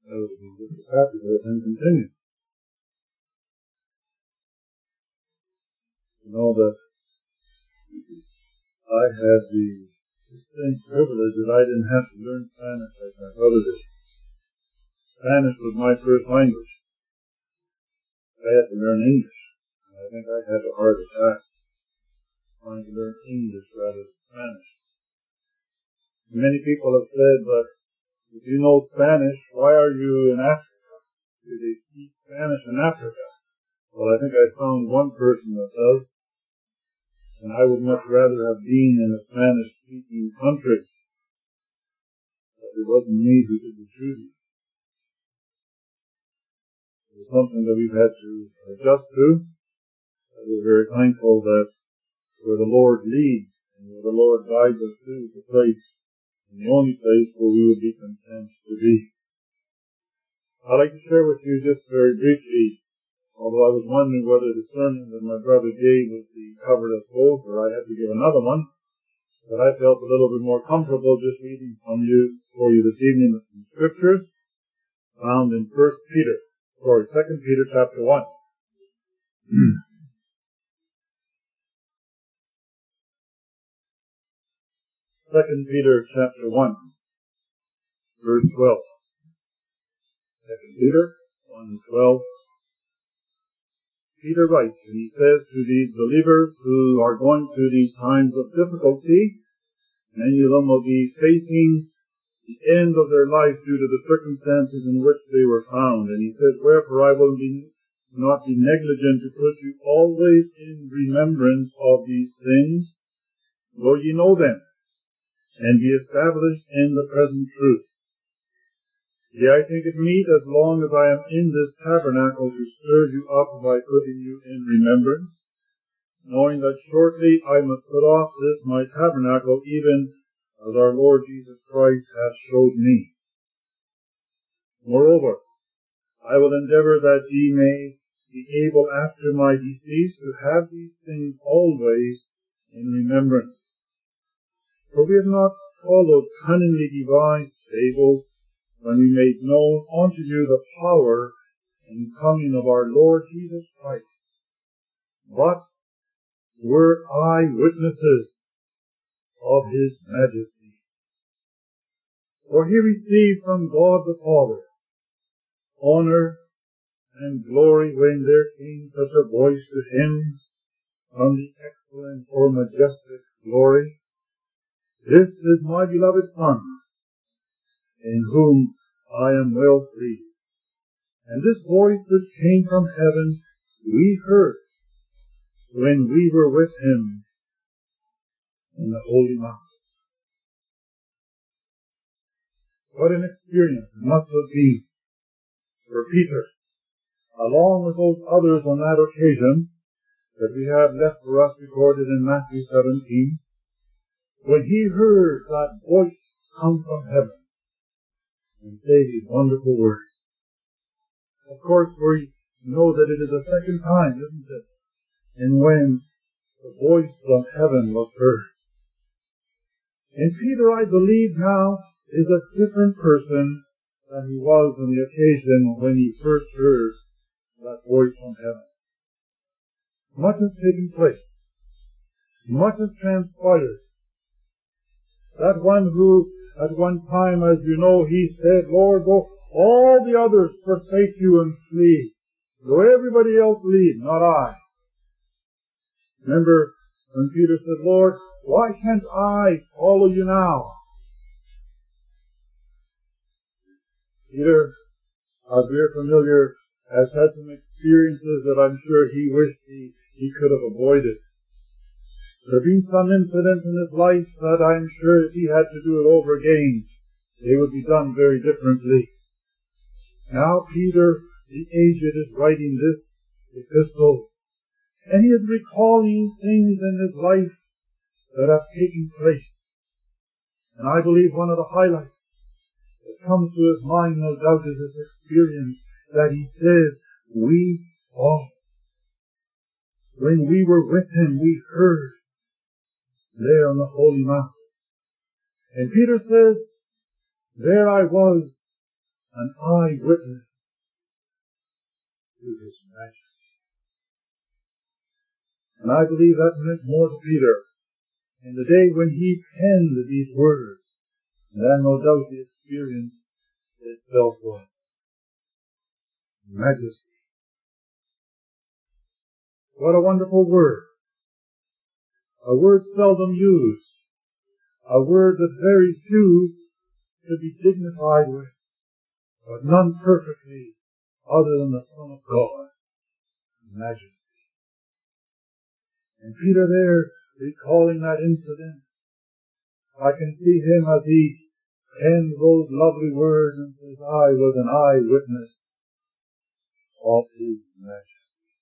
I would be just as happy to let him continue. You know that I had the distinct privilege that I didn't have to learn Spanish like my brother did. Spanish was my first language. I had to learn English. And I think I had a harder task trying to learn English rather than Spanish. Many people have said, but if you know Spanish, why are you in Africa? Do they speak Spanish in Africa? Well, I think I found one person that does. And I would much rather have been in a Spanish-speaking country. But it wasn't me who did the choosing. It was something that we've had to adjust to. We're very thankful that where the Lord leads and where the Lord guides us to is the place, and the only place where we would be content to be. I'd like to share with you just very briefly, although I was wondering whether the sermon that my brother gave would be covered us both, or I had to give another one, but I felt a little bit more comfortable just reading for you this evening with some scriptures found in 2 Peter chapter 1. 2 Peter chapter 1, verse 12. 2 Peter 1:12. Peter writes, and he says to these believers who are going through these times of difficulty, many of them will be facing the end of their life due to the circumstances in which they were found. And he says, wherefore I will not be negligent to put you always in remembrance of these things, though ye know them, and be established in the present truth. Yea, I think it meet, as long as I am in this tabernacle, to stir you up by putting you in remembrance, knowing that shortly I must put off this my tabernacle, even as our Lord Jesus Christ hath showed me. Moreover, I will endeavor that ye may be able after my decease to have these things always in remembrance. For we have not followed cunningly devised fables, when we made known unto you the power and coming of our Lord Jesus Christ, but were eyewitnesses of his majesty. For he received from God the Father honor and glory when there came such a voice to him from the excellent or majestic glory, This is my beloved Son, in whom I am well pleased. And this voice which came from heaven we heard when we were with him in the Holy Mount. What an experience it must have been for Peter, along with those others on that occasion that we have left for us recorded in Matthew 17, when he heard that voice come from heaven and say these wonderful words. Of course, we know that it is the second time, isn't it? And when the voice from heaven was heard. And Peter, I believe now, is a different person than he was on the occasion when he first heard that voice from heaven. Much has taken place. Much has transpired. That one who, at one time, as you know, he said, Lord, go all the others forsake you and flee. Go everybody else leave, not I. Remember when Peter said, Lord, why can't I follow you now? Peter, as we're familiar, has had some experiences that I'm sure he wished he could have avoided. There have been some incidents in his life that I'm sure if he had to do it over again, they would be done very differently. Now Peter, the aged, is writing this epistle, and he is recalling things in his life that have taken place. And I believe one of the highlights that comes to his mind, no doubt, is this experience that he says, we saw. When we were with him, we heard. There on the Holy Mount. And Peter says, there I was, an eyewitness to His majesty. And I believe that meant more to Peter in the day when he penned these words than no doubt the experience itself was. Majesty. What a wonderful word. A word seldom used. A word that very few could be dignified with, but none perfectly other than the Son of God. Majesty. And Peter there, recalling that incident, I can see him as he pens those lovely words and says, I was an eyewitness of His majesty.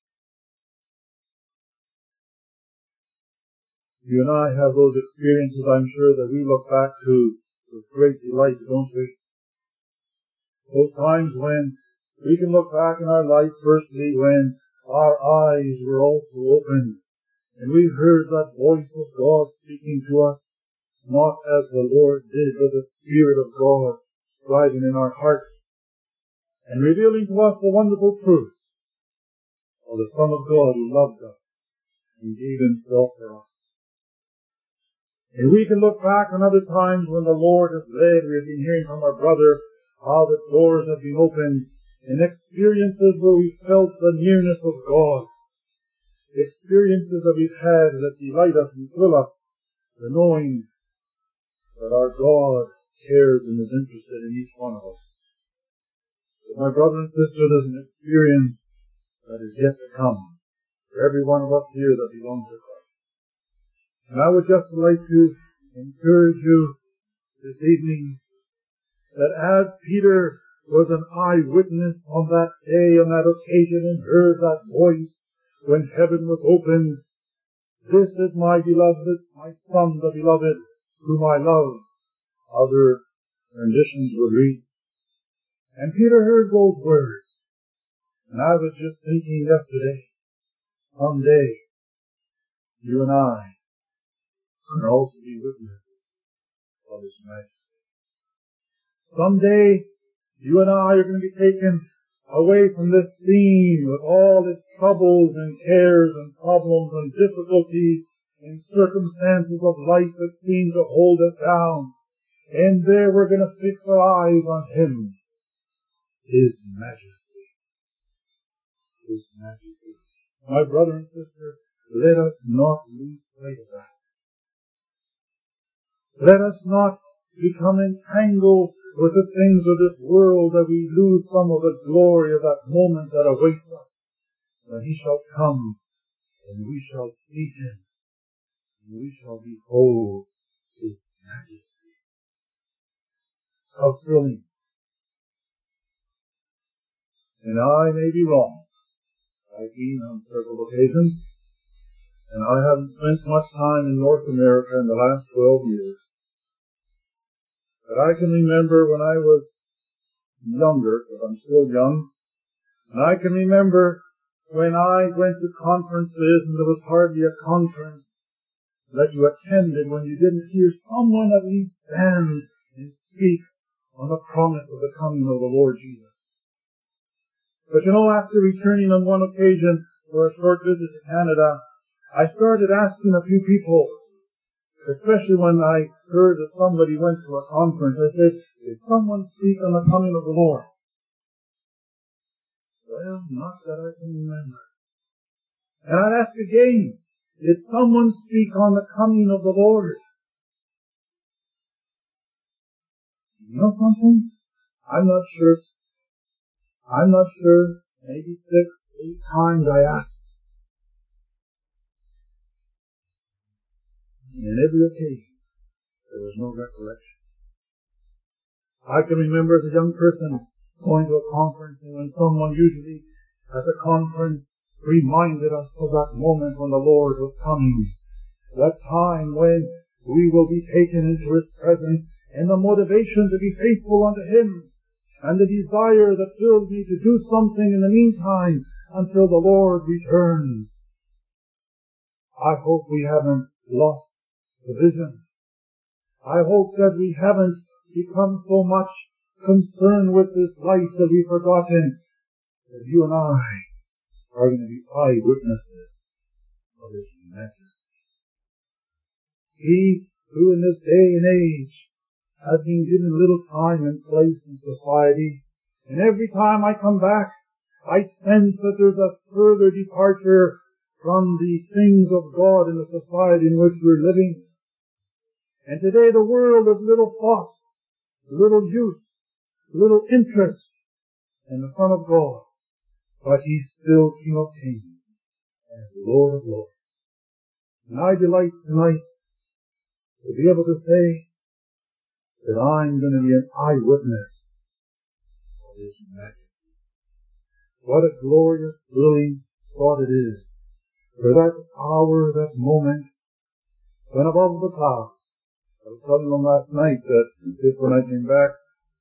You and I have those experiences, I'm sure, that we look back to with great delight, don't we? Those times when we can look back in our life, firstly, when our eyes were also opened, and we heard that voice of God speaking to us, not as the Lord did, but the Spirit of God striving in our hearts, and revealing to us the wonderful truth of the Son of God who loved us and gave Himself for us. And we can look back on other times when the Lord has led. We have been hearing from our brother how the doors have been opened in experiences where we felt the nearness of God. Experiences that we've had that delight us and thrill us, the knowing that our God cares and is interested in each one of us. But my brother and sister, there's an experience that is yet to come for every one of us here that belong to Christ. And I would just like to encourage you this evening that as Peter was an eyewitness on that day, on that occasion, and heard that voice when heaven was opened, this is my beloved, my Son, the beloved, whom I love. Other renditions will read. And Peter heard those words. And I was just thinking yesterday, someday, you and I can also be witnesses of His majesty. Someday, you and I are going to be taken away from this scene with all its troubles and cares and problems and difficulties and circumstances of life that seem to hold us down. And there we're going to fix our eyes on Him, His majesty. His majesty. My brother and sister, let us not lose sight of that. Let us not become entangled with the things of this world that we lose some of the glory of that moment that awaits us when He shall come and we shall see Him and we shall behold His majesty. How thrilling. And I may be wrong. I've been on several occasions, and I haven't spent much time in North America in the last 12 years. But I can remember when I was younger, because I'm still young, and I can remember when I went to conferences and there was hardly a conference that you attended when you didn't hear someone at least stand and speak on the promise of the coming of the Lord Jesus. But you know, after returning on one occasion for a short visit to Canada, I started asking a few people, especially when I heard that somebody went to a conference. I said, did someone speak on the coming of the Lord? Well, not that I can remember. And I'd ask again, did someone speak on the coming of the Lord? You know something? I'm not sure. Maybe 6, 8 times I asked. And on every occasion, there was no recollection. I can remember as a young person going to a conference, and when someone usually at the conference reminded us of that moment when the Lord was coming, that time when we will be taken into His presence, and the motivation to be faithful unto Him, and the desire that fills me to do something in the meantime until the Lord returns. I hope we haven't lost the vision. I hope that we haven't become so much concerned with this life that we've forgotten that you and I are going to be eyewitnesses of His majesty. He who in this day and age has been given little time and place in society, and every time I come back, I sense that there's a further departure from the things of God in the society in which we're living. And today the world has little thought, little use, little interest in the Son of God. But He's still King of Kings and Lord of Lords. And I delight tonight to be able to say that I'm going to be an eyewitness of His majesty. What a glorious, thrilling thought it is for that hour, that moment, when above the clouds. I was telling them last night that just when I came back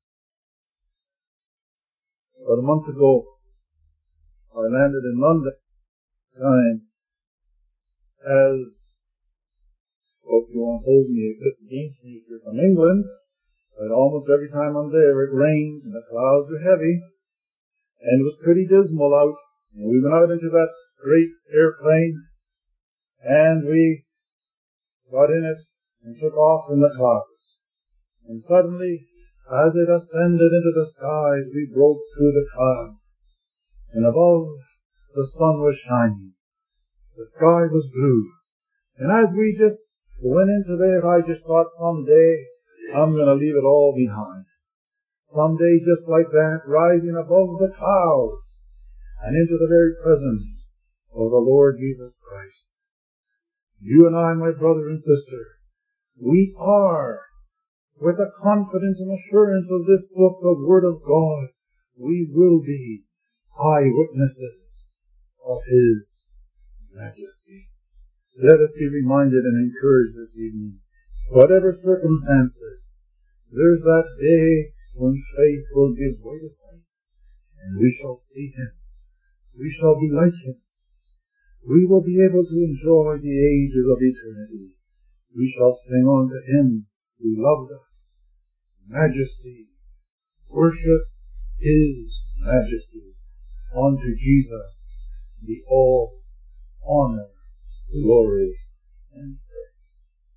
about a month ago, I landed in London, and as, hope you won't hold me this against me if you're from England, but almost every time I'm there it rains and the clouds are heavy, and it was pretty dismal out. And we went out into that great airplane, and we got in it and took off in the clouds. And suddenly, as it ascended into the skies, we broke through the clouds. And above, the sun was shining. The sky was blue. And as we just went into there, I just thought someday I'm going to leave it all behind. Someday, just like that, rising above the clouds and into the very presence of the Lord Jesus Christ. You and I, my brother and sister, we are, with the confidence and assurance of this book, the Word of God, we will be eyewitnesses of His majesty. Let us be reminded and encouraged this evening. Whatever circumstances, there's that day when faith will give way to sight, and we shall see Him. We shall be like Him. We will be able to enjoy the ages of eternity. We shall sing unto Him who loved us. Majesty, worship His majesty. Unto Jesus be all honor, glory, and praise.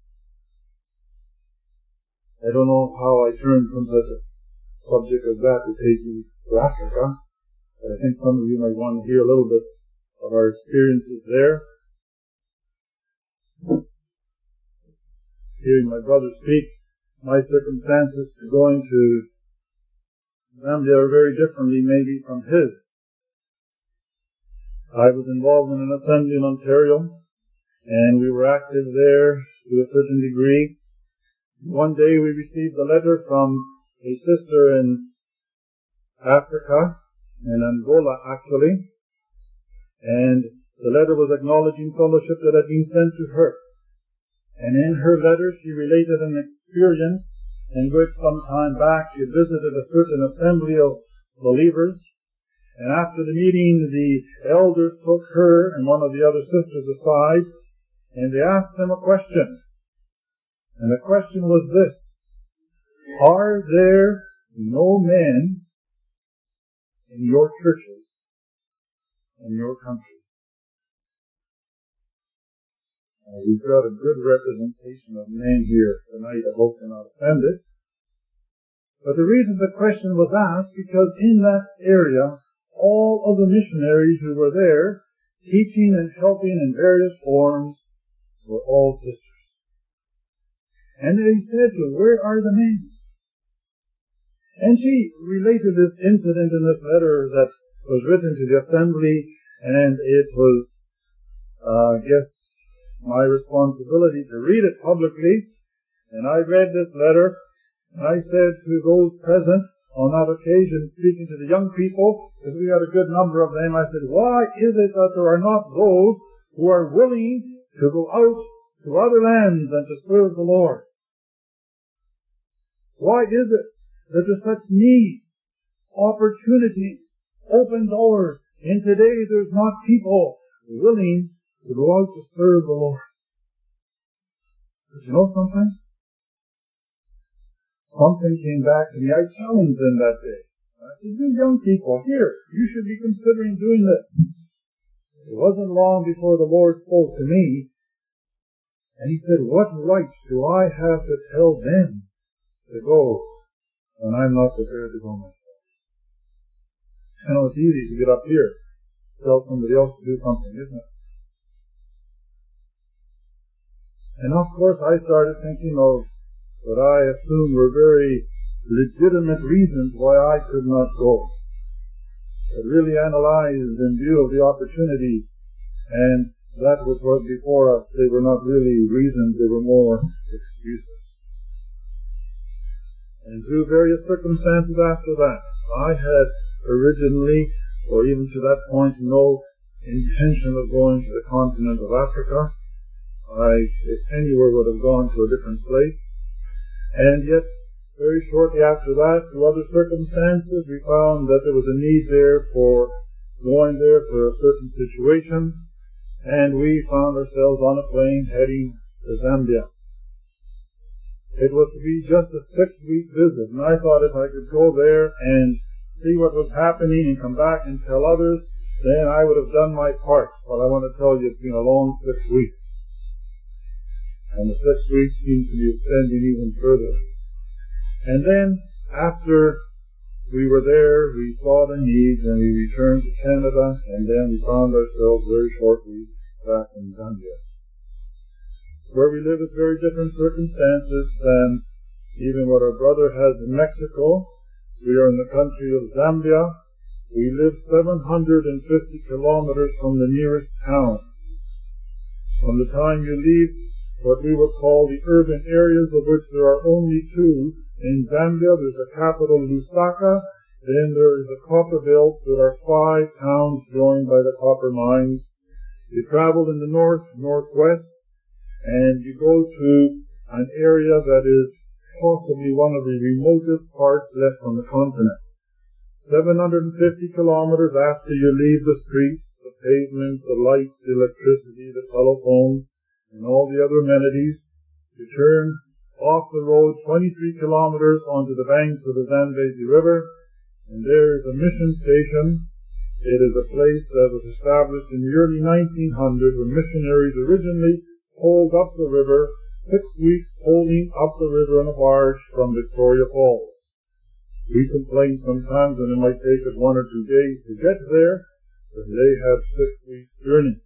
I don't know how I turned from such a subject as that to take you to Africa, but I think some of you might want to hear a little bit of our experiences there. Hearing my brother speak, my circumstances to going to Zambia are very differently maybe from his. I was involved in an assembly in Ontario, and we were active there to a certain degree. One day we received a letter from a sister in Africa, in Angola actually, and the letter was acknowledging fellowship that had been sent to her. And in her letter she related an experience in which some time back she had visited a certain assembly of believers. And after the meeting, the elders took her and one of the other sisters aside, and they asked them a question. And the question was this: are there no men in your churches, in your country? We've got a good representation of men here tonight. I hope you're not offended. But the reason the question was asked, because in that area, all of the missionaries who were there, teaching and helping in various forms, were all sisters. And they said to her, where are the men? And she related this incident in this letter that was written to the assembly, and it was, I guess, my responsibility to read it publicly. And I read this letter, and I said to those present on that occasion, speaking to the young people, because we had a good number of them, I said, why is it that there are not those who are willing to go out to other lands and to serve the Lord? Why is it that there's such needs, opportunities, open doors, and today there's not people willing to go out to serve the Lord? But you know something? something came back to me. I challenged them that day. I said, you young people, here, you should be considering doing this. It wasn't long before the Lord spoke to me, and He said, what right do I have to tell them to go when I'm not prepared to go myself? I know it's easy to get up here, tell somebody else to do something, isn't it? And of course I started thinking of what I assumed were very legitimate reasons why I could not go. I really analyzed in view of the opportunities, and that which was before us, they were not really reasons, they were more excuses. And through various circumstances after that, I had originally, or even to that point, no intention of going to the continent of Africa. I, if anywhere, would have gone to a different place. And yet, very shortly after that, through other circumstances, we found that there was a need there for going there for a certain situation, and we found ourselves on a plane heading to Zambia. It was to be just a 6-week visit, and I thought if I could go there and see what was happening and come back and tell others, then I would have done my part. But I want to tell you, it's been a long 6 weeks. And the 6 weeks seem to be extending even further. And then, after we were there, we saw the needs, and we returned to Canada, and then we found ourselves very shortly back in Zambia. Where we live is very different circumstances than even what our brother has in Mexico. We are in the country of Zambia. We live 750 kilometers from the nearest town. From the time you leave what we would call the urban areas, of which there are only 2, in Zambia, there's the capital Lusaka, then there is the copper belt. There are 5 towns joined by the copper mines. You travel in the northwest, and you go to an area that is possibly one of the remotest parts left on the continent. 750 kilometers after you leave the streets, the pavements, the lights, the electricity, the telephones, and all the other amenities, you turn off the road 23 kilometers onto the banks of the Zambezi River, and there is a mission station. It is a place that was established in the early 1900s when missionaries originally poled up the river, 6 weeks poling up the river in a barge from Victoria Falls. We complain sometimes that it might take us 1 or 2 days to get there, but they have 6 weeks journey.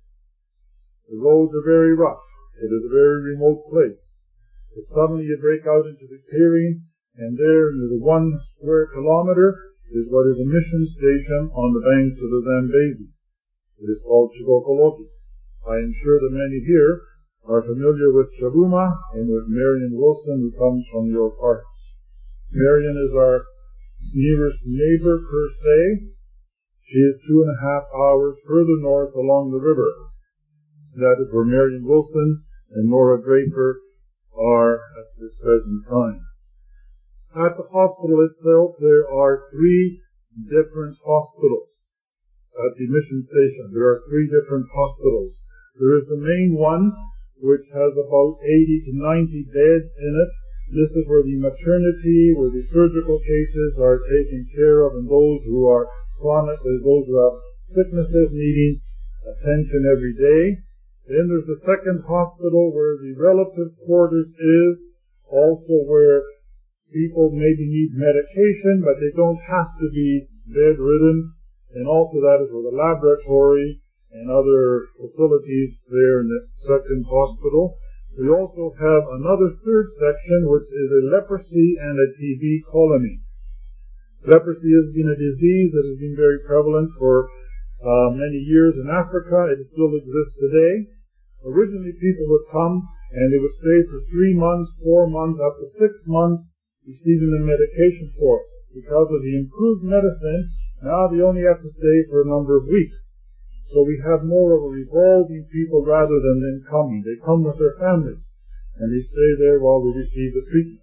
The roads are very rough. It is a very remote place. But suddenly you break out into the clearing, and there, near the 1 square kilometer, is what is a mission station on the banks of the Zambezi. It is called Chibokoloki. I am sure that many here are familiar with Chabuma and with Marion Wilson, who comes from your parts. Marion is our nearest neighbor per se. She is 2.5 hours further north along the river. That is where Marion Wilson and Nora Draper are at this present time. At the hospital itself, there are 3 different hospitals. At the mission station, there are 3 different hospitals. There is the main one, which has about 80 to 90 beds in it. This is where the maternity, where the surgical cases are taken care of, and those who are chronic, those who have sicknesses needing attention every day. Then there's the second hospital where the relatives' quarters is, also where people maybe need medication, but they don't have to be bedridden. And also that is where the laboratory and other facilities there in the second hospital. We also have another third section, which is a leprosy and a TB colony. Leprosy has been a disease that has been very prevalent for many years in Africa. It still exists today. Originally, people would come and they would stay for 3 months, 4 months, up to 6 months, receiving the medication for it. Because of the improved medicine, now they only have to stay for a number of weeks. So we have more of a revolving people rather than them coming. They come with their families, and they stay there while they receive the treatment.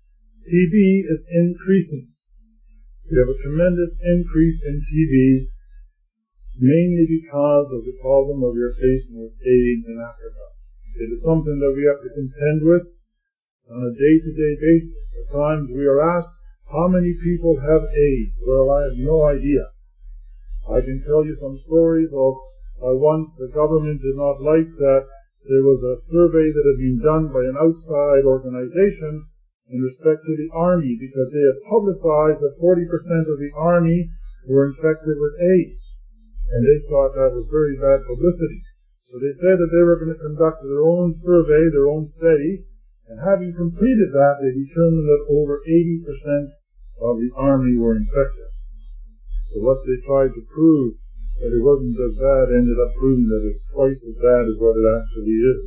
TB is increasing. We have a tremendous increase in TB, mainly because of the problem that we are facing with AIDS in Africa. It is something that we have to contend with. on a day-to-day basis. At times we are asked, how many people have AIDS? Well, I have no idea. I can tell you some stories of once the government did not like that there was a survey that had been done by an outside organization in respect to the Army, because they had publicized that 40% of the Army were infected with AIDS. And they thought that was very bad publicity. So they said that they were going to conduct their own survey, their own study, and having completed that, they determined that over 80% of the Army were infected. So what they tried to prove, that it wasn't as bad, ended up proving that it's twice as bad as what it actually is.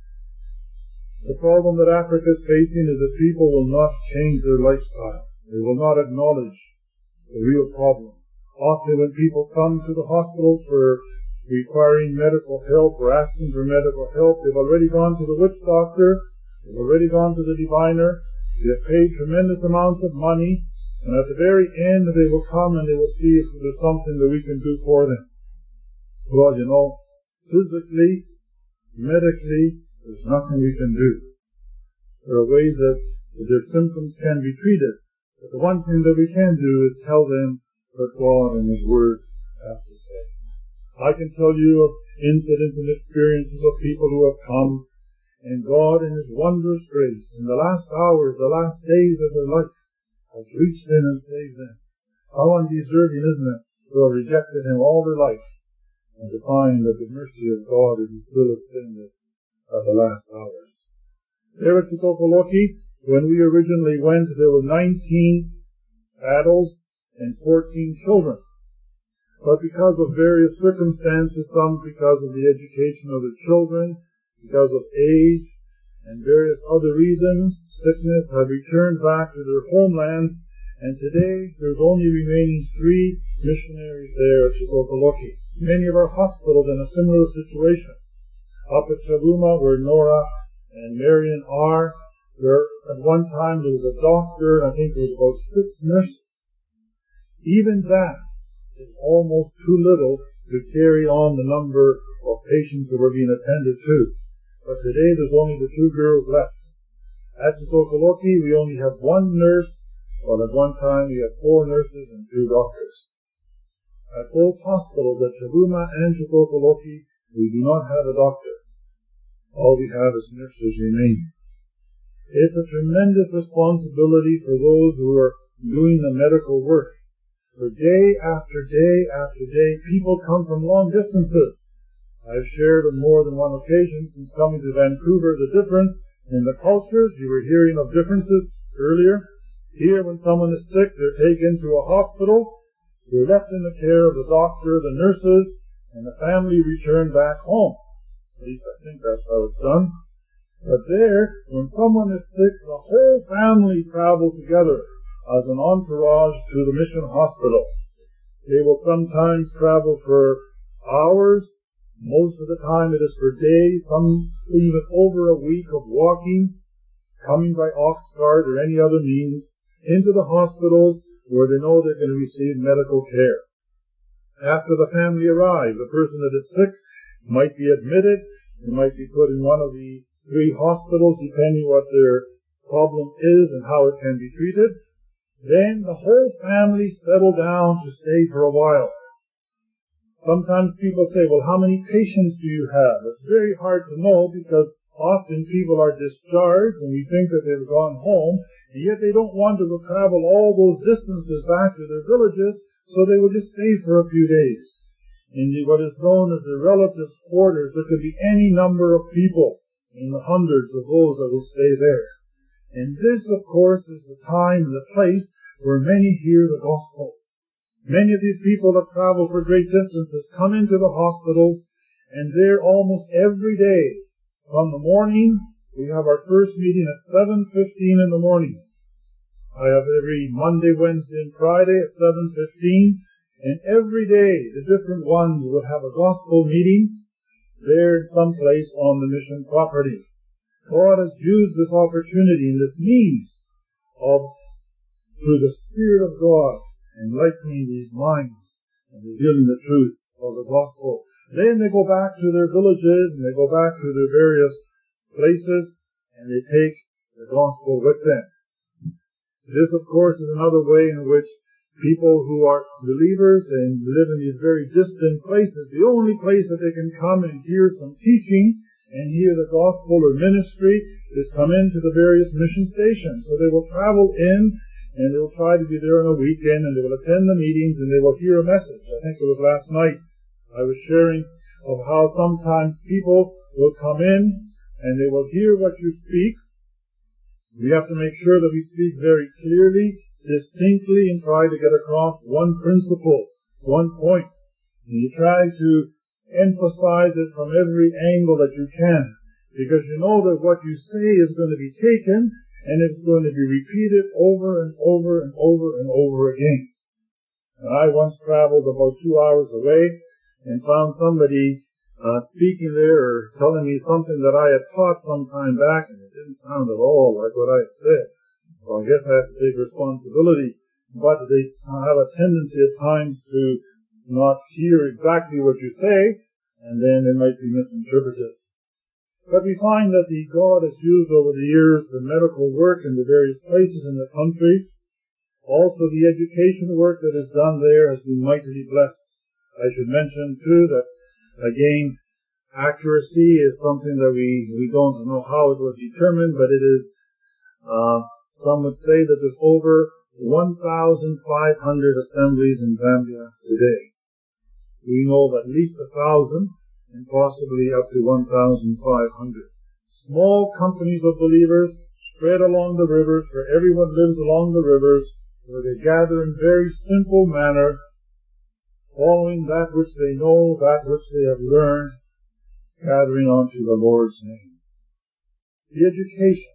The problem that Africa is facing is that people will not change their lifestyle. They will not acknowledge the real problem. Often when people come to the hospitals for requiring medical help or asking for medical help, they've already gone to the witch doctor, they've already gone to the diviner, they have paid tremendous amounts of money, and at the very end they will come and they will see if there's something that we can do for them. Well, you know, physically, medically, there's nothing we can do. There are ways that their symptoms can be treated, but the one thing that we can do is tell them what God and His Word has to say. I can tell you of incidents and experiences of people who have come, and God in His wondrous grace, in the last hours, the last days of their life, has reached in and saved them. How undeserving, isn't it, to have rejected Him all their life, and to find that the mercy of God is still extended at the last hours. There at Tutokoloki, when we originally went, there were 19 adults and 14 children. But because of various circumstances, some because of the education of the children, because of age, and various other reasons, sickness, have returned back to their homelands, and today there's only remaining 3 missionaries there at Tutokoloki. Many of our hospitals in a similar situation. Up at Chabuma, where Nora and Marion are, there at one time there was a doctor, and I think there was about 6 nurses. Even that is almost too little to carry on the number of patients that were being attended to. But today there's only the 2 girls left. At Tutokoloki we only have 1 nurse, while at one time we had 4 nurses and 2 doctors. At both hospitals, at Chabuma and Tutokoloki, we do not have a doctor. All we have is nurses remaining. It's a tremendous responsibility for those who are doing the medical work. For day after day after day, people come from long distances. I've shared on more than one occasion since coming to Vancouver the difference in the cultures. You were hearing of differences earlier. Here, when someone is sick, they're taken to a hospital. They're left in the care of the doctor, the nurses, and the family return back home. At least I think that's how it's done. But there, when someone is sick, the whole family travel together as an entourage to the mission hospital. They will sometimes travel for hours. Most of the time it is for days, some even over a week of walking, coming by ox cart or any other means, into the hospitals where they know they're going to receive medical care. After the family arrive, the person that is sick might be admitted, they might be put in one of the 3 hospitals, depending what their problem is and how it can be treated. Then the whole family settle down to stay for a while. Sometimes people say, well, how many patients do you have? It's very hard to know because often people are discharged and we think that they've gone home, and yet they don't want to travel all those distances back to their villages, so they will just stay for a few days. In what is known as the relatives' quarters, there could be any number of people in the hundreds of those that will stay there. And this, of course, is the time and the place where many hear the gospel. Many of these people that travel for great distances come into the hospitals, and there almost every day, from the morning, we have our first meeting at 7:15 in the morning. I have every Monday, Wednesday, and Friday at 7:15, and every day the different ones will have a gospel meeting there in some place on the mission property. God has used this opportunity and this means of, through the Spirit of God, enlightening these minds and revealing the truth of the gospel. Then they go back to their villages and they go back to their various places and they take the gospel with them. This, of course, is another way in which people who are believers and live in these very distant places, the only place that they can come and hear some teaching and hear the gospel or ministry is come into the various mission stations. So they will travel in and they will try to be there on a weekend and they will attend the meetings and they will hear a message. I think it was last night I was sharing of how sometimes people will come in and they will hear what you speak. We have to make sure that we speak very clearly, distinctly, and try to get across one principle, one point. And you try to emphasize it from every angle that you can, because you know that what you say is going to be taken and it's going to be repeated over and over and over and over again. And I once traveled about 2 hours away and found somebody speaking there or telling me something that I had taught some time back, and it didn't sound at all like what I had said. So I guess I have to take responsibility. But they have a tendency at times to not hear exactly what you say, and then it might be misinterpreted. But we find that God has used over the years the medical work in the various places in the country. Also the education work that is done there has been mightily blessed. I should mention too that, again, accuracy is something that we don't know how it was determined, but it is, some would say that there's over 1,500 assemblies in Zambia today. We know of at least 1,000 and possibly up to 1,500. Small companies of believers spread along the rivers, for everyone lives along the rivers, where they gather in very simple manner, following that which they know, that which they have learned, gathering onto the Lord's name. The education.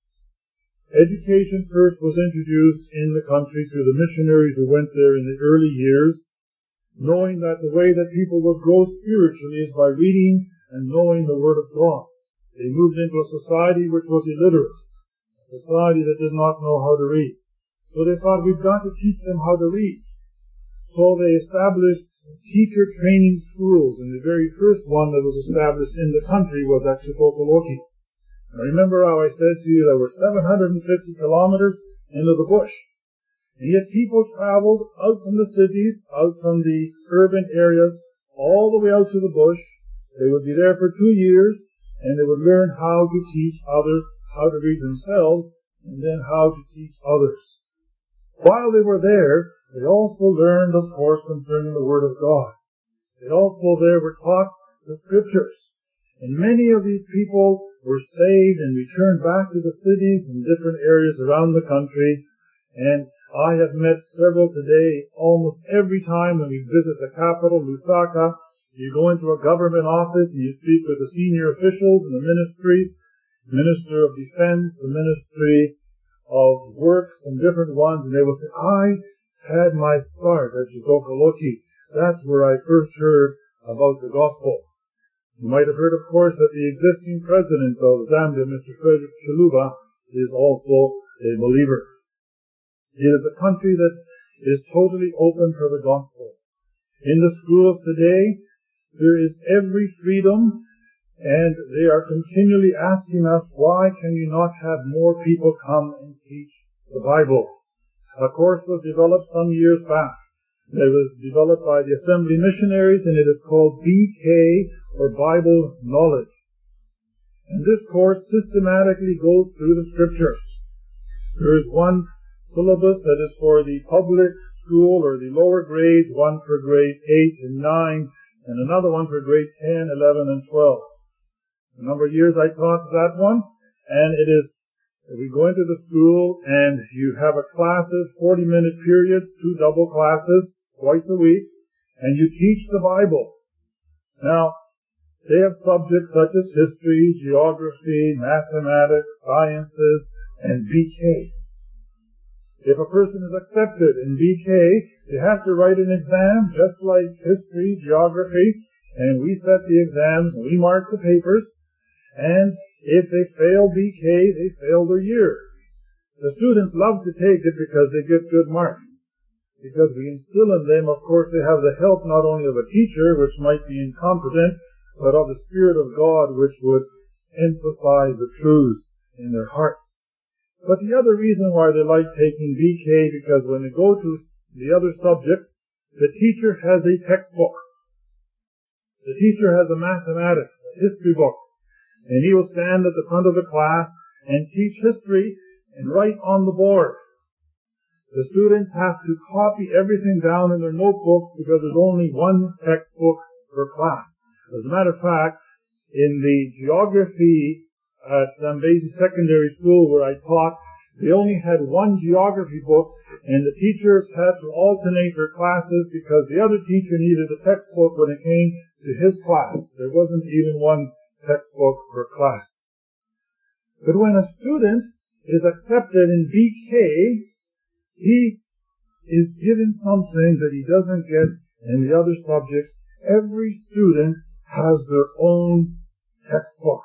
Education first was introduced in the country through the missionaries who went there in the early years, knowing that the way that people would grow spiritually is by reading and knowing the Word of God. They moved into a society which was illiterate, a society that did not know how to read. So they thought, we've got to teach them how to read. So they established teacher training schools, and the very first one that was established in the country was at Chitokoloki. And remember how I said to you that we're 750 kilometers into the bush. And yet people traveled out from the cities, out from the urban areas, all the way out to the bush. They would be there for 2 years, and they would learn how to teach others how to read themselves, and then how to teach others. While they were there, they also learned, of course, concerning the Word of God. They also there were taught the Scriptures. And many of these people were saved and returned back to the cities and different areas around the country. And I have met several today almost every time when we visit the capital, Lusaka. You go into a government office and you speak with the senior officials in the ministries, Minister of Defense, the Ministry of Works, and different ones, and they will say, I had my start at Chitokoloki. That's where I first heard about the gospel. You might have heard, of course, that the existing president of Zambia, Mr. Frederick Chiluba, is also a believer. It is a country that is totally open for the gospel. In the schools today, there is every freedom, and they are continually asking us, why can you not have more people come and teach the Bible? A course was developed some years back. It was developed by the Assembly Missionaries, and it is called BK, or Bible Knowledge. And this course systematically goes through the Scriptures. There is one syllabus that is for the public school or the lower grades, one for grade 8 and 9, and another one for grade 10, 11, and 12. A number of years I taught that one, and it is, we go into the school and you have a classes, 40-minute periods, 2 double classes, twice a week, and you teach the Bible. Now, they have subjects such as history, geography, mathematics, sciences, and BK. If a person is accepted in BK, they have to write an exam, just like history, geography, and we set the exams, and we mark the papers, and if they fail BK, they fail their year. The students love to take it because they get good marks. Because we instill in them, of course, they have the help not only of a teacher, which might be incompetent, but of the Spirit of God, which would emphasize the truths in their hearts. But the other reason why they like taking BK, because when they go to the other subjects, the teacher has a textbook. The teacher has a mathematics, a history book, and he will stand at the front of the class and teach history and write on the board. The students have to copy everything down in their notebooks because there's only one textbook per class. As a matter of fact, in the geography at Zambezi Secondary School where I taught, they only had one geography book, and the teachers had to alternate their classes because the other teacher needed a textbook when it came to his class. There wasn't even one textbook per class. But when a student is accepted in BK, he is given something that he doesn't get in the other subjects. Every student has their own textbook.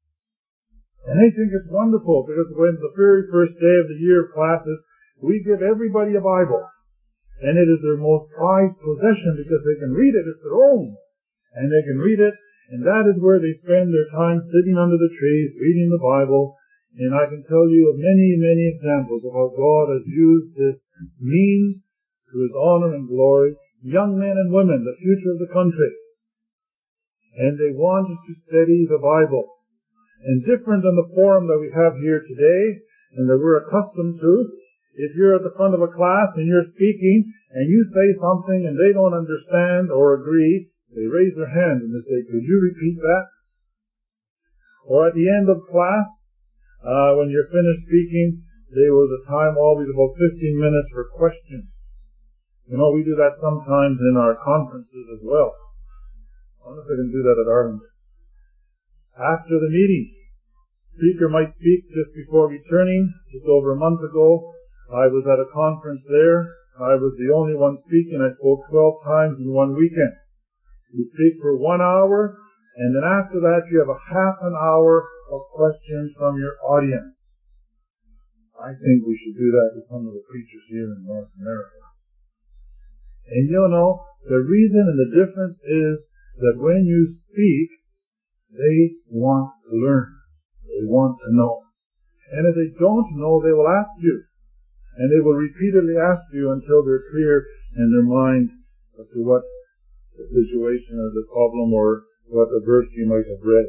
And I think it's wonderful because when the very first day of the year of classes, we give everybody a Bible. And it is their most prized possession because they can read it. It's their own. And they can read it. And that is where they spend their time sitting under the trees, reading the Bible. And I can tell you of many, many examples of how God has used this means to His honor and glory. Young men and women, the future of the country. And they wanted to study the Bible. And different than the forum that we have here today, and that we're accustomed to, if you're at the front of a class and you're speaking, and you say something and they don't understand or agree, they raise their hand and they say, could you repeat that? Or at the end of class, when you're finished speaking, they will the time always about 15 minutes for questions. You know, we do that sometimes in our conferences as well. I wonder if I can do that at Ireland. After the meeting, speaker might speak just before returning. Just over a month ago, I was at a conference there. I was the only one speaking. I spoke 12 times in one weekend. You speak for 1 hour, and then after that you have a half an hour of questions from your audience. I think we should do that to some of the preachers here in North America. And you know, the reason and the difference is that when you speak, they want to learn. They want to know. And if they don't know, they will ask you. And they will repeatedly ask you until they're clear in their mind as to what the situation or the problem or what the verse you might have read.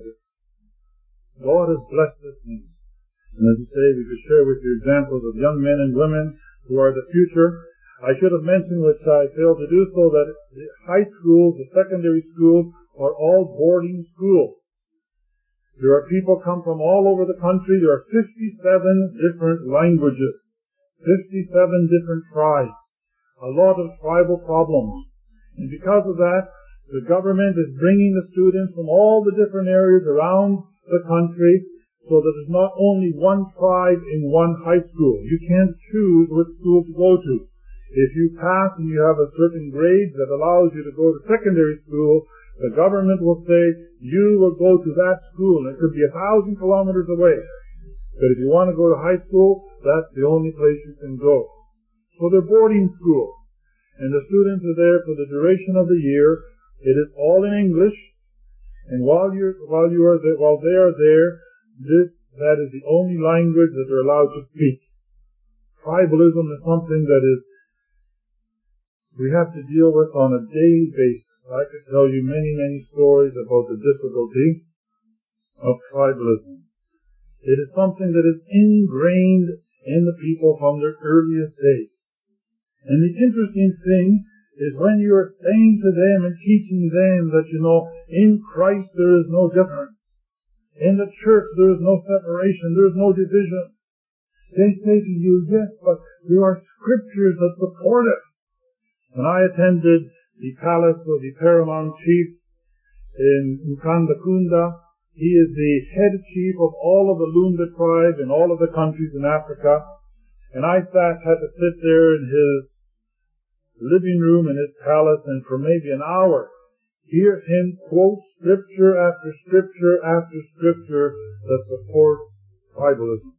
God has blessed this means. And as I say, we could share with you examples of young men and women who are the future. I should have mentioned, which I failed to do so, that the high schools, the secondary schools, are all boarding schools. There are people come from all over the country. There are 57 different languages, 57 different tribes, a lot of tribal problems. And because of that, the government is bringing the students from all the different areas around the country so that there's not only one tribe in one high school. You can't choose which school to go to. If you pass and you have a certain grade that allows you to go to secondary school, the government will say, you will go to that school, and it could be 1,000 kilometers away. But if you want to go to high school, that's the only place you can go. So they're boarding schools. And the students are there for the duration of the year. It is all in English. And while they are there, that is the only language that they're allowed to speak. Tribalism is something that we have to deal with on a daily basis. I could tell you many, many stories about the difficulty of tribalism. It is something that is ingrained in the people from their earliest days. And the interesting thing is when you are saying to them and teaching them that, you know, in Christ there is no difference. In the church there is no separation, there is no division. They say to you, yes, but there are scriptures that support it. When I attended the palace of the paramount chief in Mkanda Kunda, he is the head chief of all of the Lunda tribe in all of the countries in Africa. And I had to sit there in his living room in his palace and for maybe an hour hear him quote scripture after scripture after scripture that supports tribalism.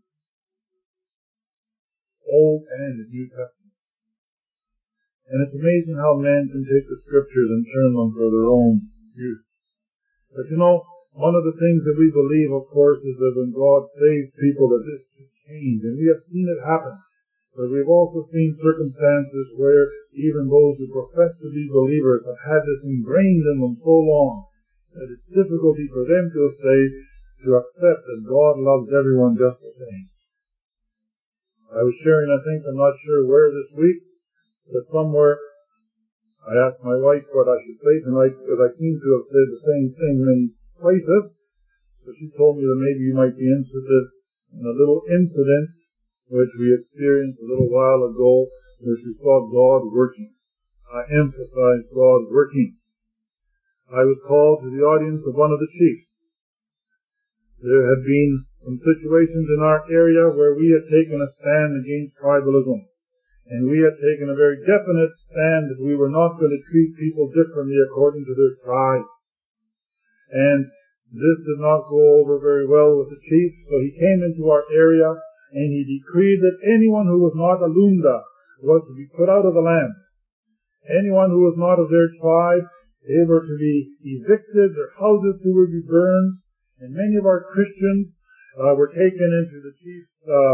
Old and New Testament. And it's amazing how men can take the scriptures and turn them for their own use. But you know, One of the things that we believe, of course, is that when God saves people, that this should change. And we have seen it happen. But we've also seen circumstances where even those who profess to be believers have had this ingrained in them so long that it's difficulty for them to accept that God loves everyone just the same. I was sharing, I think, I'm not sure where this week, but somewhere I asked my wife what I should say tonight because I seem to have said the same thing many places. So she told me that maybe you might be interested in a little incident which we experienced a little while ago, which we saw God working. I emphasize God working. I was called to the audience of one of the chiefs. There had been some situations in our area where we had taken a stand against tribalism. And we had taken a very definite stand that we were not going to treat people differently according to their tribes. And this did not go over very well with the chief, so he came into our area and he decreed that anyone who was not a Lunda was to be put out of the land. Anyone who was not of their tribe, they were to be evicted, their houses to be burned. And many of our Christians were taken into the chief's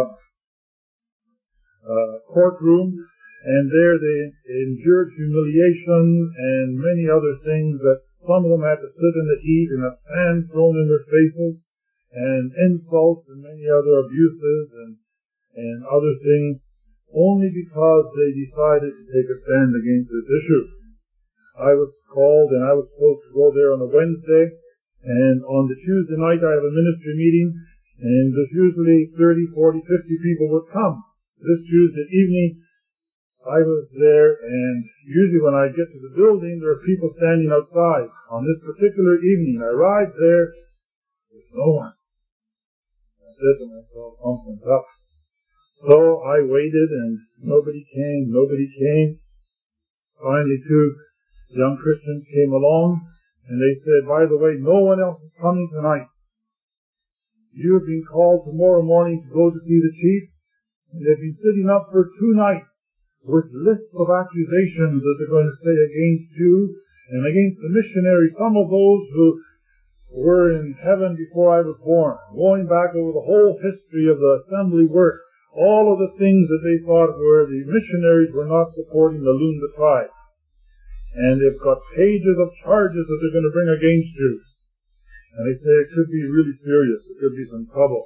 courtroom, and there they endured humiliation and many other things that some of them had to sit in the heat and have sand thrown in their faces and insults and many other abuses and other things only because they decided to take a stand against this issue. I was called and I was supposed to go there on a Wednesday. And on the Tuesday night, I have a ministry meeting, and there's usually 30, 40, 50 people would come. This Tuesday evening, I was there, and usually when I get to the building, there are people standing outside. On this particular evening, I arrived there, there's no one. I said to myself, something's up. So I waited, and nobody came. Finally, two young Christians came along, and they said, by the way, no one else is coming tonight. You have been called tomorrow morning to go to see the chief. And they've been sitting up for 2 nights with lists of accusations that they're going to say against you and against the missionaries, some of those who were in heaven before I was born, going back over the whole history of the assembly work, all of the things that they thought were the missionaries were not supporting the Lunda tribe. And they've got pages of charges that they're going to bring against you. And they say it could be really serious. It could be some trouble.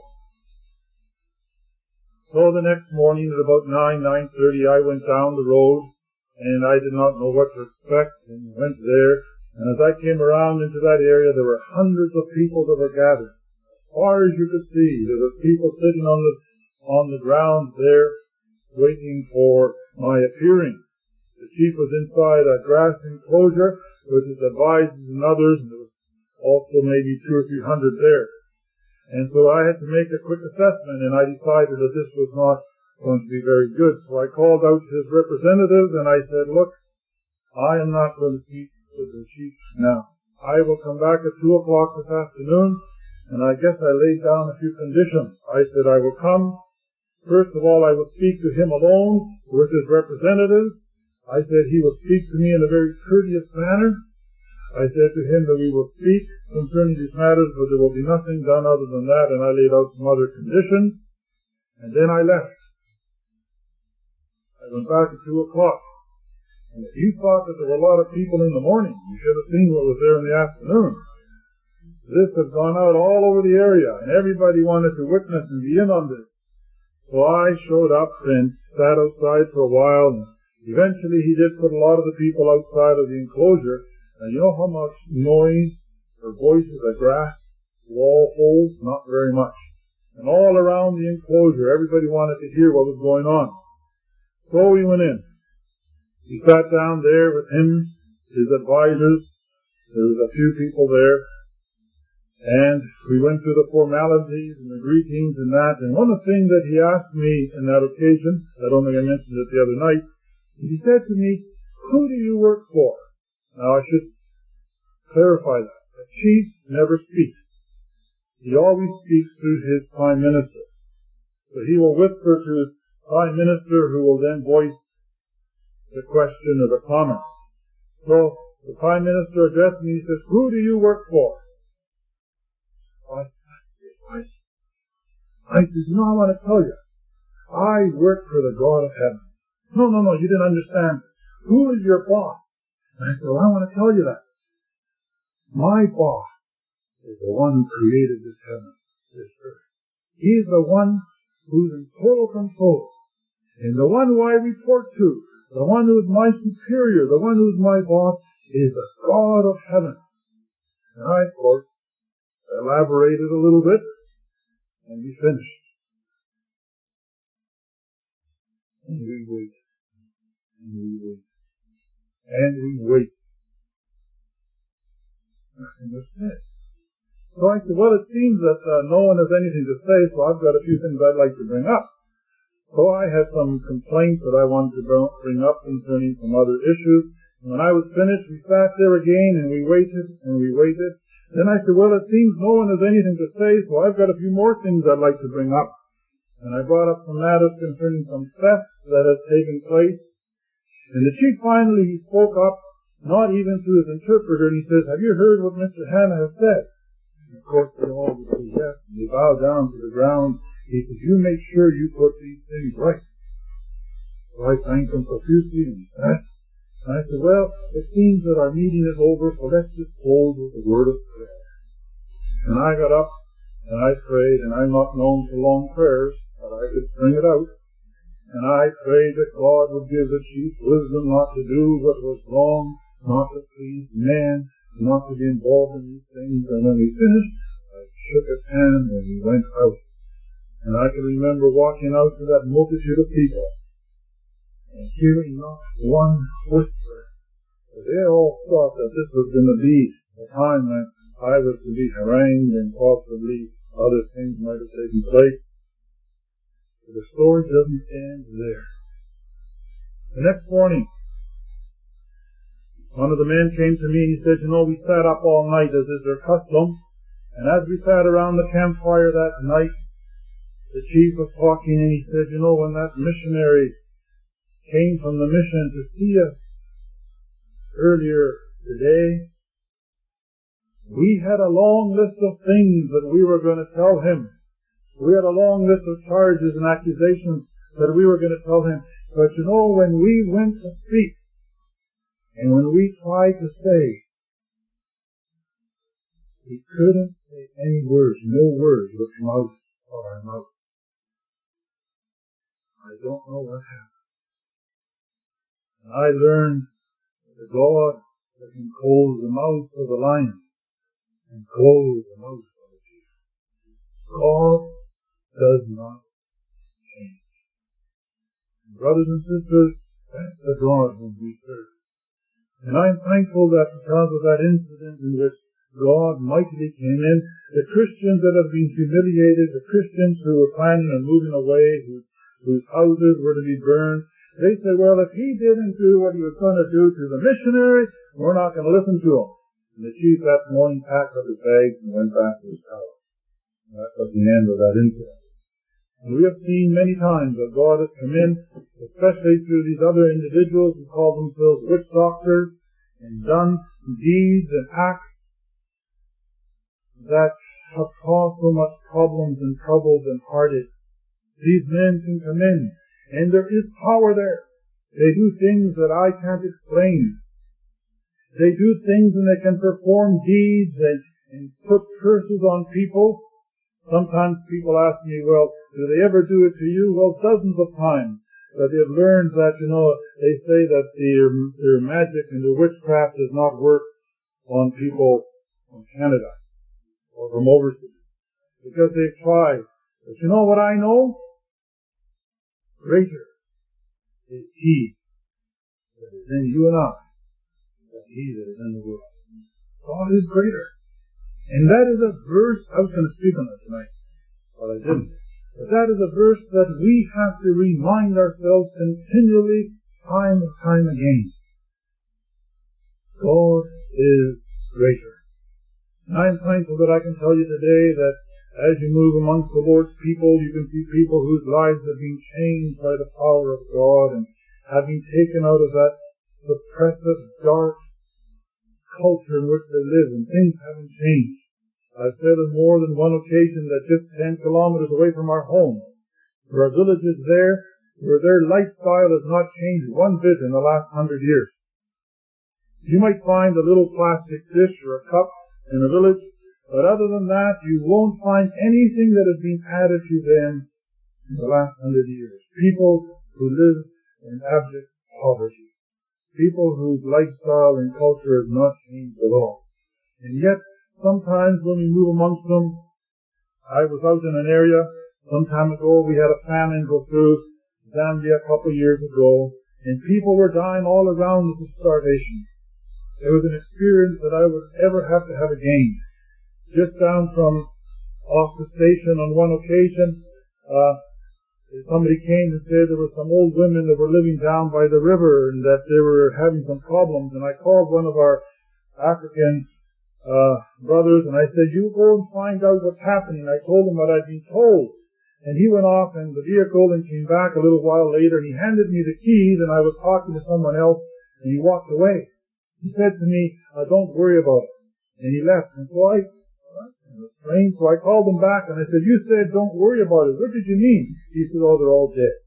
So the next morning at about 9:30, I went down the road, and I did not know what to expect, and went there. And as I came around into that area, there were hundreds of people that were gathered. As far as you could see, there were people sitting on the ground there, waiting for my appearing. The chief was inside a grass enclosure with his advisors and others, and there was also maybe 200 or 300 there. And so I had to make a quick assessment, and I decided that this was not going to be very good. So I called out his representatives, and I said, look, I am not going to speak with the chief now. I will come back at 2 o'clock this afternoon, and I guess I laid down a few conditions. I said I will come. First of all, I will speak to him alone with his representatives. I said he will speak to me in a very courteous manner. I said to him that we will speak concerning these matters, but there will be nothing done other than that, and I laid out some other conditions, and then I left. I went back at 2 o'clock. And if you thought that there were a lot of people in the morning, you should have seen what was there in the afternoon. This had gone out all over the area, and everybody wanted to witness and be in on this. So I showed up and sat outside for a while, and eventually he did put a lot of the people outside of the enclosure. And you know how much noise or voices the grass wall holds? Not very much. And all around the enclosure, everybody wanted to hear what was going on. So we went in. We sat down there with him, his advisors. There was a few people there. And we went through the formalities and the greetings and that. And one of the things that he asked me in that occasion, I don't think I mentioned it the other night, he said to me, who do you work for? Now I should clarify that. A chief never speaks. He always speaks through his prime minister. So he will whisper to his prime minister, who will then voice the question or the comment. So the prime minister addressed me, he says, who do you work for? So I said, I said, you know, I want to tell you, I work for the God of heaven. No, you didn't understand. Who is your boss? And I said, well, I want to tell you that. My boss is the one who created this heaven, this earth. He's the one who's in total control. And the one who I report to, the one who is my superior, the one who is my boss, is the God of heaven. And I, of course, elaborated a little bit, and we finished. And we wait. And we wait. And we wait. Nothing was said. So I said, well, it seems that no one has anything to say, so I've got a few things I'd like to bring up. So I had some complaints that I wanted to bring up concerning some other issues. And when I was finished, we sat there again, and we waited, and we waited. Then I said, well, it seems no one has anything to say, so I've got a few more things I'd like to bring up. And I brought up some matters concerning some thefts that had taken place. And the chief finally, he spoke up, not even through his interpreter, and he says, have you heard what Mr. Hanna has said? And of course, they all would say yes, and they bow down to the ground. He said, you make sure you put these things right. So I thanked him profusely, and he sat. And I said, well, it seems that our meeting is over, so let's just close with a word of prayer. And I got up, and I prayed, and I'm not known for long prayers, but I could string it out. And I prayed that God would give the chief wisdom not to do what was wrong, not to please man, not to be involved in these things. And when we finished, I shook his hand and we went out. And I can remember walking out to that multitude of people and hearing not one whisper. They all thought that this was going to be the time when I was to be harangued and possibly other things might have taken place. The story doesn't end there. The next morning, one of the men came to me and he said, you know, we sat up all night as is their custom. And as we sat around the campfire that night, the chief was talking and he said, you know, when that missionary came from the mission to see us earlier today, we had a long list of things that we were going to tell him. We had a long list of charges and accusations that we were going to tell him. But you know, when we went to speak, and when we tried to say, we couldn't say any words. No words would come out of our mouth. I don't know what happened. And I learned that the God that can close the mouths of the lions and close the mouths of the chief. God does not change. Brothers and sisters, that's the God whom we serve. And I'm thankful that because of that incident in which God mightily came in, the Christians that have been humiliated, the Christians who were planning on moving away, whose houses were to be burned, they said, well, if he didn't do what he was going to do to the missionary, we're not going to listen to him. And the chief that morning packed up his bags and went back to his house. And that was the end of that incident. And we have seen many times that God has come in, especially through these other individuals who call themselves witch doctors, and done deeds and acts that have caused so much problems and troubles and heartaches. These men can come in, and there is power there. They do things that I can't explain. They do things and they can perform deeds and put curses on people. Sometimes people ask me, well, do they ever do it to you? Well, dozens of times. But they've learned that, you know, they say that their magic and their witchcraft does not work on people from Canada or from overseas. Because they've tried. But you know what I know? Greater is He that is in you and I than he that is in the world. God is greater. And that is a verse, I was going to speak on it tonight, but I didn't. But that is a verse that we have to remind ourselves continually, time and time again. God is greater. And I am thankful that I can tell you today that as you move amongst the Lord's people, you can see people whose lives have been changed by the power of God and have been taken out of that suppressive, dark culture in which they live, and things haven't changed. I've said on more than one occasion that just 10 kilometers away from our home, there are villages there where their lifestyle has not changed one bit in the last 100 years. You might find a little plastic dish or a cup in a village, but other than that, you won't find anything that has been added to them in the last 100 years. People who live in abject poverty. People whose lifestyle and culture has not changed at all. And yet, sometimes when we move amongst them, I was out in an area some time ago, we had a famine go through Zambia a couple of years ago, and people were dying all around us of starvation. It was an experience that I would ever have to have again. Just down from off the station on one occasion, somebody came and said there were some old women that were living down by the river and that they were having some problems. And I called one of our African brothers and I said, you go and find out what's happening. I told him what I'd been told. And he went off in the vehicle and came back a little while later and he handed me the keys and I was talking to someone else and he walked away. He said to me, don't worry about it. And he left. And so it was strange. So I called him back and I said, you said don't worry about it. What did you mean? He said, oh, they're all dead.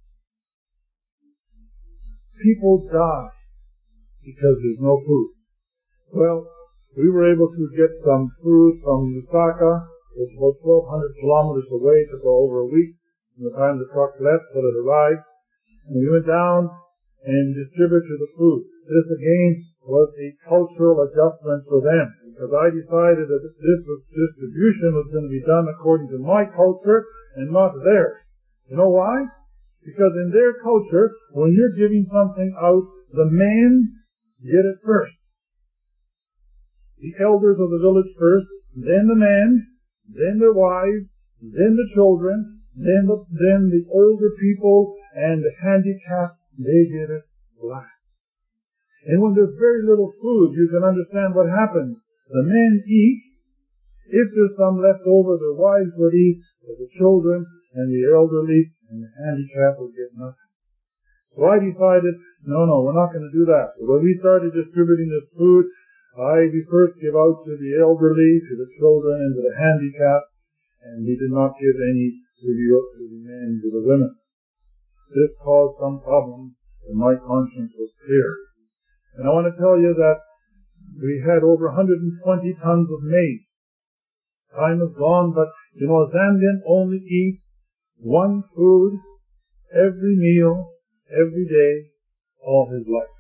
People die because there's no food. Well, we were able to get some food from Lusaka. It's about 1,200 kilometers away. It took over a week from the time the truck left till it arrived. And we went down and distributed the food. This again was a cultural adjustment for them, because I decided that this distribution was going to be done according to my culture and not theirs. You know why? Because in their culture, when you're giving something out, the men get it first. The elders of the village first, then the men, then their wives, then the children, then the older people and the handicapped, they get it last. And when there's very little food, you can understand what happens. The men eat. If there's some left over, their wives would eat, but the children and the elderly and the handicapped would get nothing. So I decided, no, we're not going to do that. So when we started distributing this food, we first give out to the elderly, to the children, and to the handicapped, and we did not give any to the men, to the women. This caused some problems, and my conscience was clear. And I want to tell you that we had over 120 tons of maize. Time is gone, but a Zambian only eats one food every meal, every day, all his life.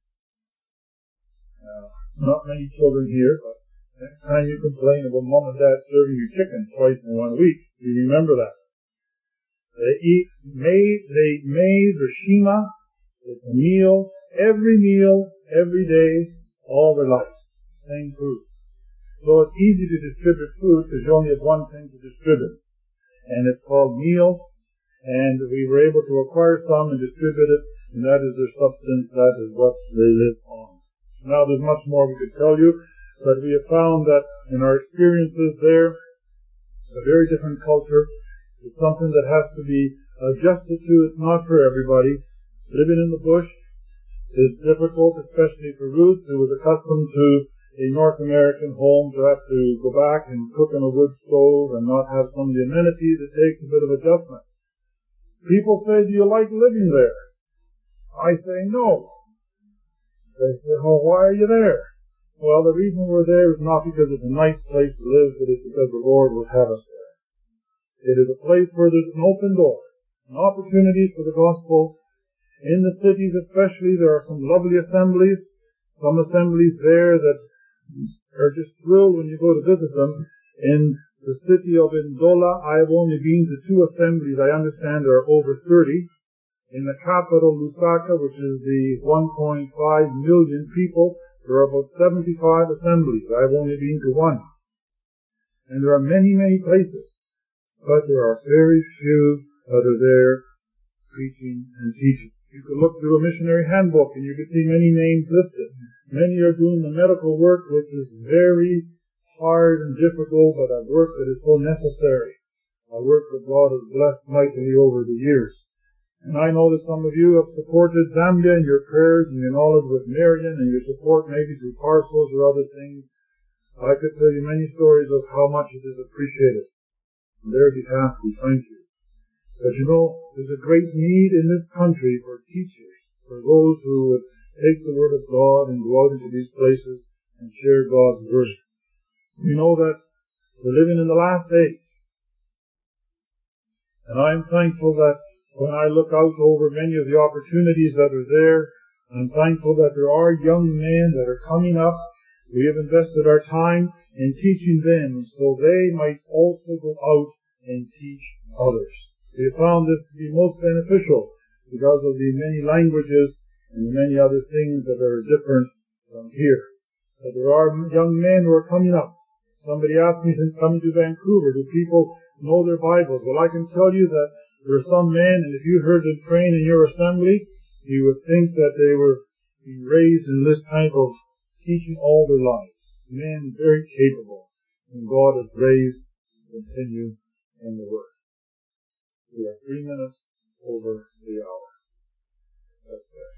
Not many children here, but next time you complain about mom and dad serving you chicken twice in 1 week, you remember that. They eat maize or shima. It's a meal, every day, all their lives. Same food. So it's easy to distribute food because you only have one thing to distribute. And it's called meal. And we were able to acquire some and distribute it. And that is their substance. That is what they live on. Now there's much more we could tell you. But we have found that in our experiences there, a very different culture. It's something that has to be adjusted to. It's not for everybody. Living in the bush is difficult, especially for Ruth, who was accustomed to a North American home, to have to go back and cook on a wood stove and not have some of the amenities. It takes a bit of adjustment. People say, do you like living there? I say, no. They say, well, why are you there? Well, the reason we're there is not because it's a nice place to live, but it's because the Lord will have us there. It is a place where there's an open door, an opportunity for the gospel. In the cities especially, there are some lovely assemblies. Some assemblies there that are just thrilled when you go to visit them. In the city of Ndola, I have only been to 2 assemblies. I understand there are over 30. In the capital, Lusaka, which is the 1.5 million people, there are about 75 assemblies. I've only been to 1. And there are many, many places. But there are very few that are there preaching and teaching. You could look through a missionary handbook and you could see many names listed. Many are doing the medical work, which is very hard and difficult, but a work that is so necessary. A work that God has blessed mightily over the years. And I know that some of you have supported Zambia in your prayers and your knowledge with Marion and your support maybe through parcels or other things. I could tell you many stories of how much it is appreciated. On their behalf, we thank you. But you know, there's a great need in this country for teachers, for those who would take the Word of God and go out into these places and share God's Word. We know that we're living in the last days. And I'm thankful that when I look out over many of the opportunities that are there, I'm thankful that there are young men that are coming up. We have invested our time in teaching them so they might also go out and teach others. We have found this to be most beneficial because of the many languages and the many other things that are different from here. But there are young men who are coming up. Somebody asked me since coming to Vancouver, do people know their Bibles? Well, I can tell you that there are some men, and if you heard them train in your assembly, you would think that they were being raised in this type of teaching all their lives. Men very capable, and God has raised to continue in the Word. We are 3 minutes over the hour. Let's pray.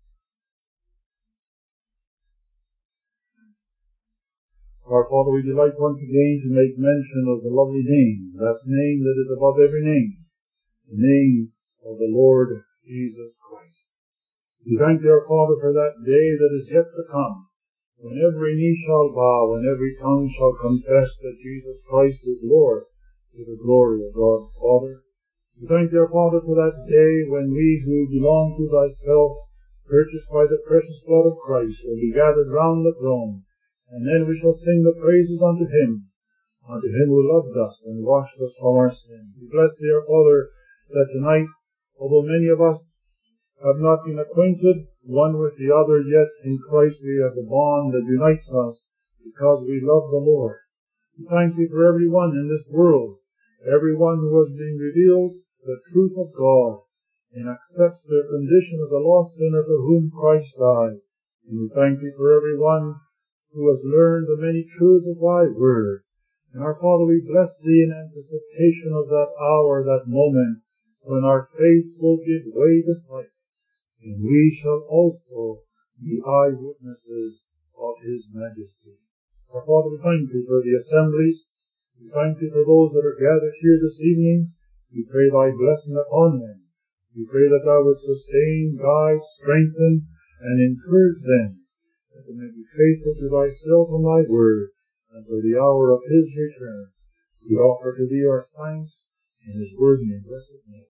Our Father, we delight once again to make mention of the lovely name, that name that is above every name, the name of the Lord Jesus Christ. We thank thee, our Father, for that day that is yet to come, when every knee shall bow and every tongue shall confess that Jesus Christ is Lord, to the glory of God the Father. We thank thee, our Father, for that day when we who belong to thyself, purchased by the precious blood of Christ, will be gathered round the throne, and then we shall sing the praises unto him who loved us and washed us from our sins. We bless thee, our Father, that tonight, although many of us have not been acquainted one with the other, yet in Christ we have the bond that unites us because we love the Lord. We thank thee for everyone in this world, everyone who has been revealed the truth of God and accepts their condition as a lost sinner for whom Christ died. And we thank thee for everyone who has learned the many truths of thy word. And our Father, we bless thee in anticipation of that hour, that moment, when our faith will give way to sight, and we shall also be eyewitnesses of his majesty. Our Father, we thank thee for the assemblies. We thank thee for those that are gathered here this evening. We pray thy blessing upon them. We pray that thou would sustain, guide, strengthen, and encourage them, that they may be faithful to thyself and thy word, and for the hour of his return. We offer to thee our thanks in his word and blessed name.